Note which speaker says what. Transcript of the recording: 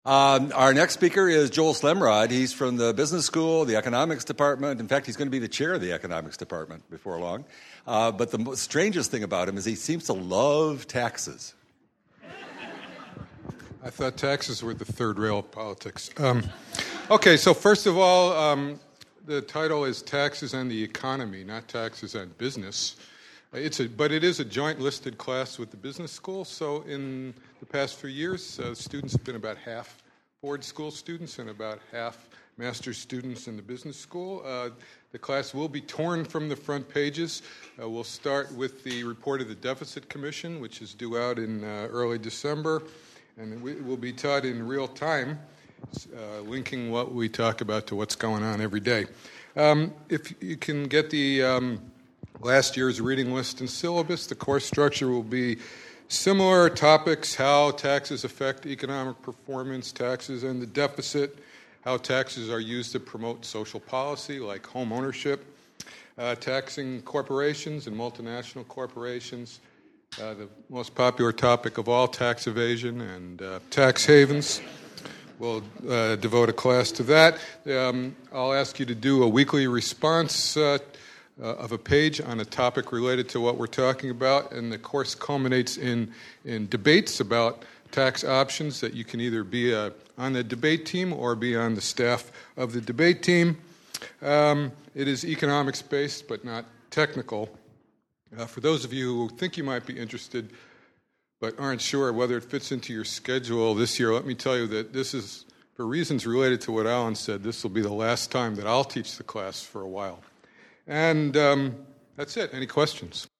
Speaker 1: Our next speaker is Joel Slemrod. He's from the business school, the economics department. In fact, he's going to be the chair of the economics department before long. But the strangest thing about him is he seems to love taxes.
Speaker 2: I thought taxes were the third rail of politics. Okay, so first of all, the title is Taxes and the Economy, not Taxes and Business. But it is a joint listed class with the business school. So in the past few years, students have been about half board school students and about half master's students in the business school. The class will be torn from the front pages. We'll start with the report of the Deficit Commission, which is due out in early December, and it will be taught in real time, linking what we talk about to what's going on every day. If you can get the last year's reading list and syllabus, the course structure will be similar topics: how taxes affect economic performance, taxes and the deficit, how taxes are used to promote social policy like home ownership, taxing corporations and multinational corporations, the most popular topic of all, tax evasion and tax havens. We'll devote a class to that. I'll ask you to do a weekly response of a page on a topic related to what we're talking about, and the course culminates in debates about tax options that you can either be on the debate team or be on the staff of the debate team. It is economics-based but not technical. For those of you who think you might be interested but aren't sure whether it fits into your schedule this year, let me tell you that this is, for reasons related to what Alan said, this will be the last time that I'll teach the class for a while. And that's it. Any questions?